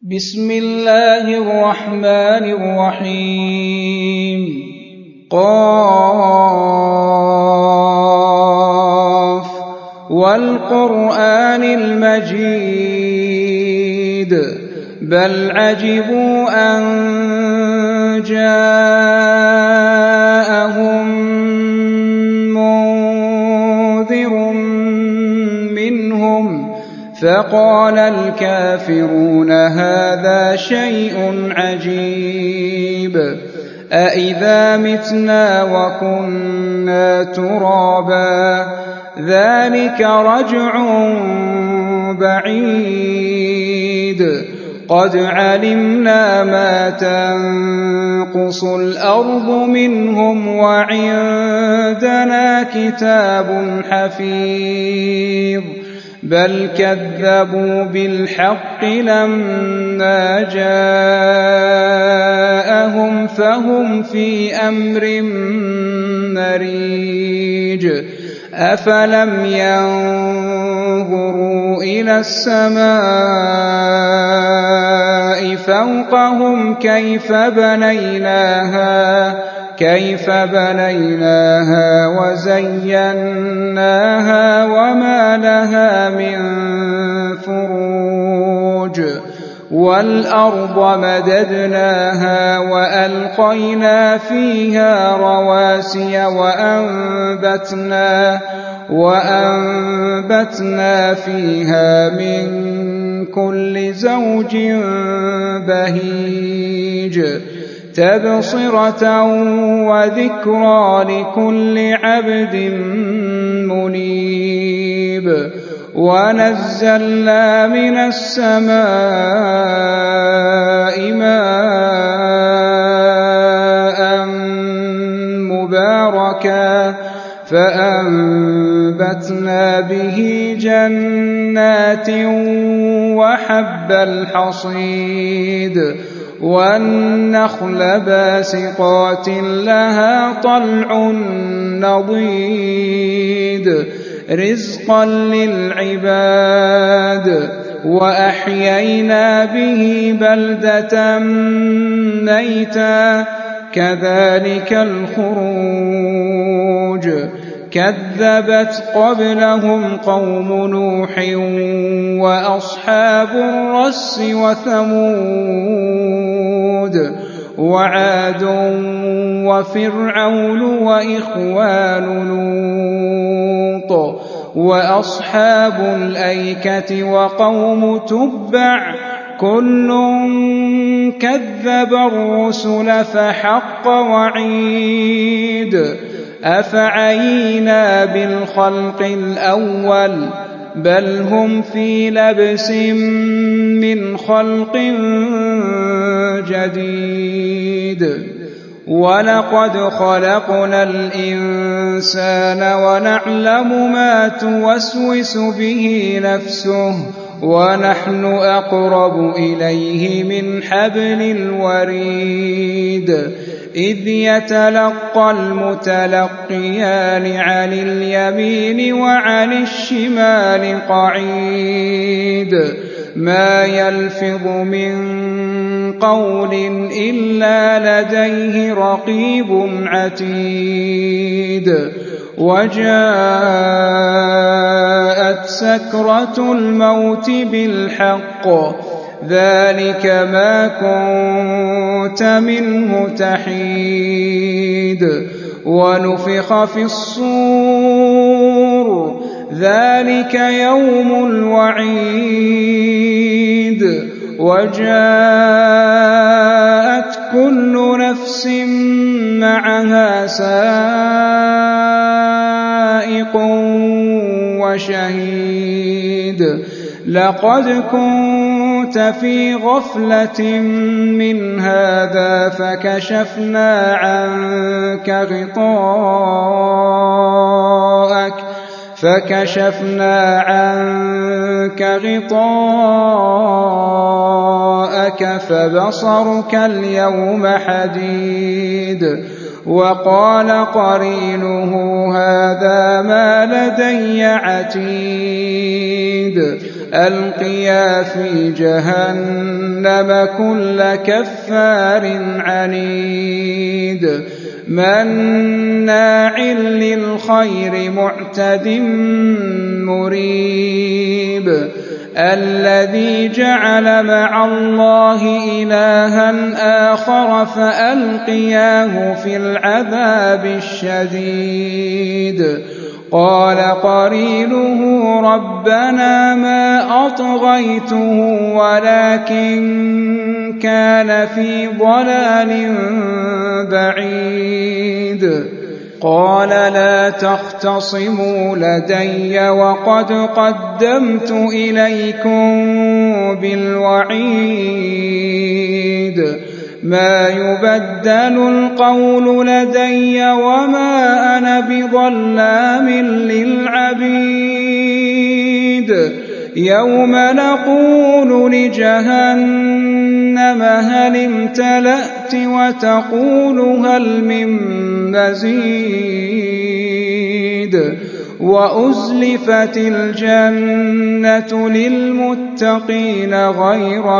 بسم الله الرحمن الرحيم قاف والقرآن المجيد بل عجبوا أن جاءهم منذر منهم فقال الكافرون هذا شيء عجيب أإذا متنا وكنا ترابا ذلك رجع بعيد قد علمنا ما تنقص الأرض منهم وعندنا كتاب حفيظ بل كذبوا بالحق لما جاءهم فهم في أمر مريج أفلم ينظروا إلى السماء فوقهم كيف بنيناها وزيناها وما لها من فروج والأرض مددناها وألقينا فيها رواسي وأنبتنا فيها من كل زوج بهيج تبصرة وذكرى لكل عبد منيب ونزلنا من السماء ماء مباركا فأنبتنا به جنات وحب الحصيد والنخل باسقات لها طلع نضيد رزقا للعباد وأحيينا به بلدة ميتا كذلك الخروج كذبت قبلهم قوم نوح وأصحاب الرس وثمود وعاد وفرعون وإخوان لوط وأصحاب الأيكة وقوم تبع كل كذب الرسل فحق وعيد أفعينا بالخلق الأول بل هم في لبس من خلق جديد ولقد خلقنا الإنسان ونعلم ما توسوس به نفسه ونحن أقرب إليه من حبل الوريد إذ يتلقى المتلقيان عن اليمين وعن الشمال قعيد ما يلفظ من قول إلا لديه رقيب عتيد وجاءت سكرة الموت بالحق ذلك ما كنت منه تحيد ونفخ في الصور ذلك يوم الوعيد وجاءت كل نفس معها سائق وشهيد لقد كنت في غفلة من هذا فكشفنا عنك غطاءك فبصرك اليوم حديد وقال قرينه هذا ما لدي عتيد ألقيا في جهنم كل كفار عنيد مناع للخير معتد مريب الذي جعل مع الله إلها آخر فألقياه في العذاب الشديد قال قرينه ربنا ما أطغيته ولكن كان في ضلال بعيد قال لا تختصموا لدي وقد قدمت إليكم بالوعيد ما يبدل القول لدي وما أنا بظلام للعبيد يوم نقول لجهنم هل امتلأت وتقول هل من مزيد وأزلفت الجنة للمتقين غير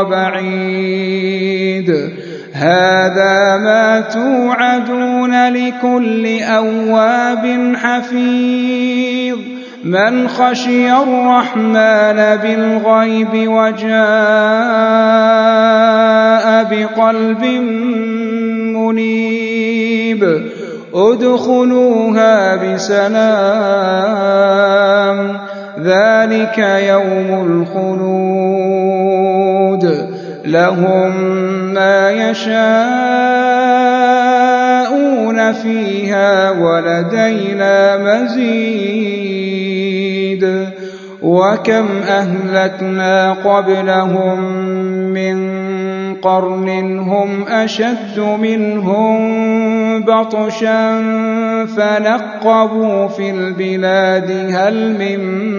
بعيد هذا ما توعدون لكل أواب حفيظ من خشي الرحمن بالغيب وجاء بقلب منيب ادخلوها بسلام ذلك يوم الخلود لهم ما يشاءون فيها ولدينا مزيد وكم أهلكنا قبلهم من قرن هم أشد منهم بطشا فنقبوا في البلاد هل من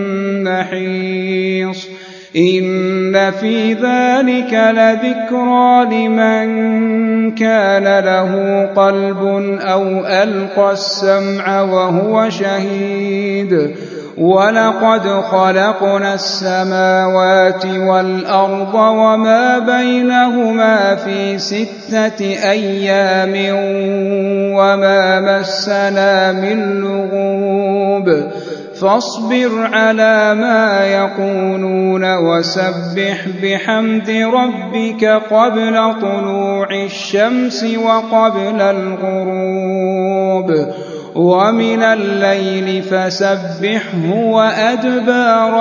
محيص إن في ذلك لذكرى لمن كان له قلب أو ألقى السمع وهو شهيد ولقد خلقنا السماوات والأرض وما بينهما في 6 أيام وما مسنا من لغوب فاصبر على ما يقولون وسبح بحمد ربك قبل طلوع الشمس وقبل الغروب ومن الليل فسبحه وأدبار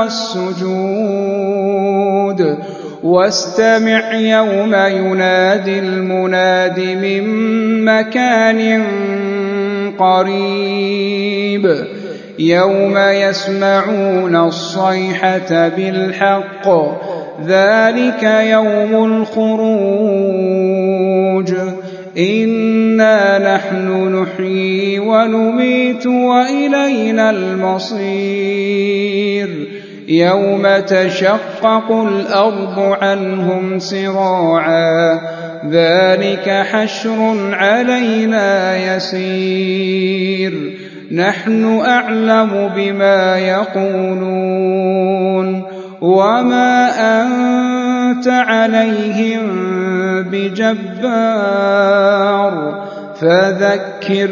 السجود واستمع يوم ينادي المناد من مكان قريب يوم يسمعون الصيحة بالحق ذلك يوم الخروج إنا نحن نحيي ونميت وإلينا المصير يوم تشقق الأرض عنهم سراعا ذلك حشر علينا يسير نحن أعلم بما يقولون وما أنت عليهم بجبار فذكر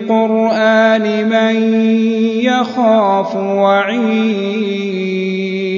بالقرآن من يخاف وعيد